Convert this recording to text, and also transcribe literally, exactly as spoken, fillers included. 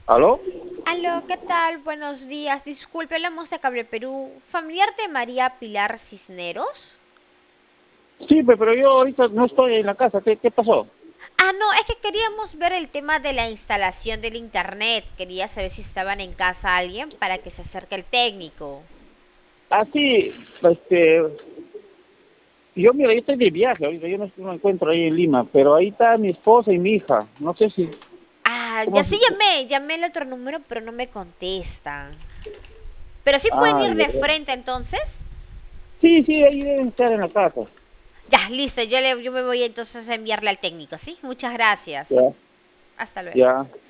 ¿Aló? Aló, ¿qué tal? Buenos días. Disculpe, hablamos de Cable Perú. ¿Familiar de María Pilar Cisneros? Sí, pe- pero yo ahorita no estoy en la casa. ¿Qué, qué pasó? Ah, no, es que queríamos ver el tema de la instalación del internet. Quería saber si estaban en casa alguien para que se acerque el técnico. Ah, sí, este, yo mira, yo estoy de viaje ahorita, yo no, no me encuentro ahí en Lima, pero ahí está mi esposa y mi hija. No sé si, Ah, ya ¿cómo sí se- llamé, llamé el otro número, pero no me contestan. Pero sí pueden Ah, ir de ya. frente entonces. Sí, sí, ahí deben estar en la casa. Ya, listo, yo, le, yo me voy entonces a enviarle al técnico, ¿sí? Muchas gracias. Ya, Hasta luego. ya.